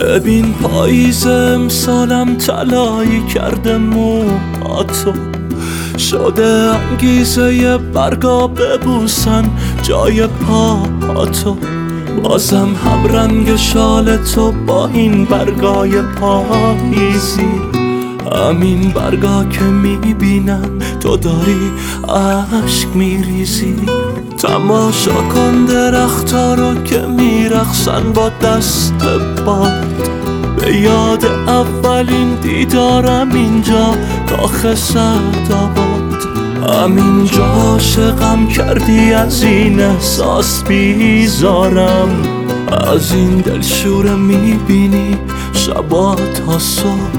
ببین پاییز امسالم طلایی کرده موهاتو، شده انگیزه برگا ببوسن جای پاهاتو. بازم هم رنگ شال تو با این برگای پاییزی، همین برگا که میبینن تو داری عشق میریزی. تماشا کن درختا رو که میرقصن با دست باد، به یاد اولین دیدارم اینجا کاخ سعدآباد. همینجا عاشقم کردی، از این احساس بیزارم، از این دلشوره میبینی شبا تا صبح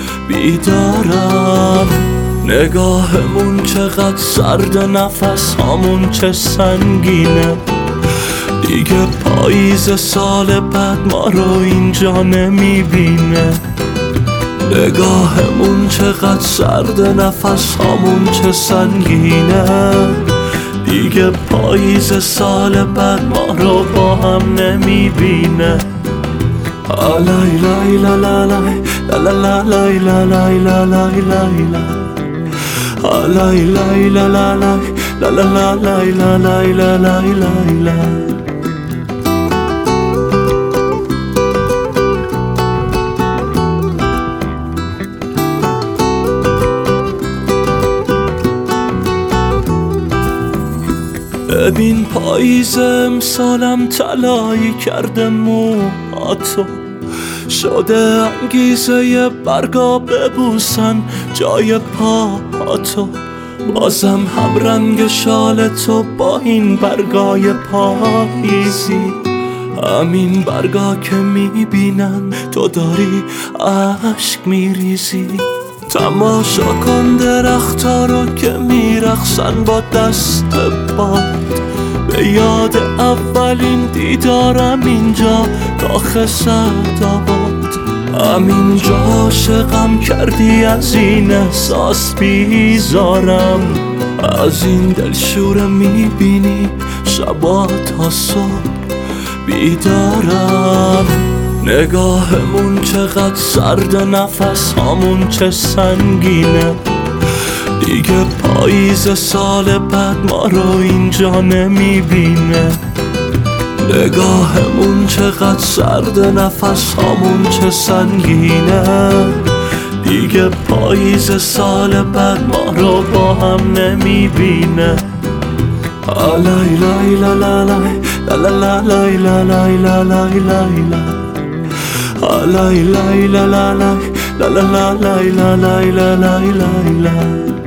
بیدارم. نگاهمون چقدر سرد، نفس هامون چه سنگینه، دیگه پاییز سال بعد ما رو اینجا نمیبینه. نگاهمون چقدر سرد، نفس هامون چه سنگینه، دیگه پاییز سال بعد ما رو با هم نمیبینه. لای لای لا لا لای لا لا لای لا لای لا لای لای لای لای لا لا لای لا لا لای لا لای لا لای لای. ببین پاییز امسالم طلایی کرده موهاتو، شده انگیزه برگا ببوسن جای پاهاتو. بازم هم رنگ شال تو با این برگای پاییزی، همین برگا که میبینن تو داری عشق میریزی. تماشا کن درختا رو که میرقصن با دست باد، به یاد اولین دیدارم اینجا کاخ سعدآباد. همینجا عاشقم کردی، از این احساس بیزارم، از این دلشوره میبینی شبا تا صبح بیدارم. نگاهمون چقدر سرد، نفس هامون چه سنگینه، دیگه پاییز سال بعد ما رو اینجا نمیبینه. نگاهمون چقدر سرد، نفس هامون چه سنگینه، دیگه پاییز سال بعد ما رو با هم نمیبینه. لای لای لا لا لای لا لا لای لا لای لا لای لای لای لای لا لا لای لا لا لای لا لای لا لای لای.